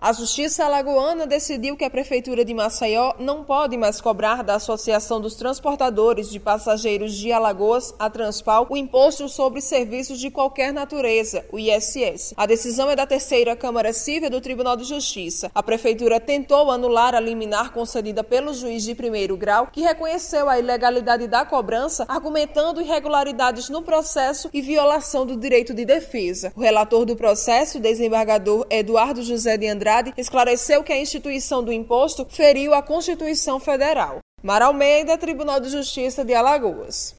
A Justiça alagoana decidiu que a Prefeitura de Maceió não pode mais cobrar da Associação dos Transportadores de Passageiros de Alagoas, a Transpal, o Imposto sobre Serviços de Qualquer Natureza, o ISS. A decisão é da Terceira Câmara Civil do Tribunal de Justiça. A Prefeitura tentou anular a liminar concedida pelo juiz de primeiro grau, que reconheceu a ilegalidade da cobrança, argumentando irregularidades no processo e violação do direito de defesa. O relator do processo, o desembargador Eduardo José de Andrade, esclareceu que a instituição do imposto feriu a Constituição Federal. Mara Almeida, Tribunal de Justiça de Alagoas.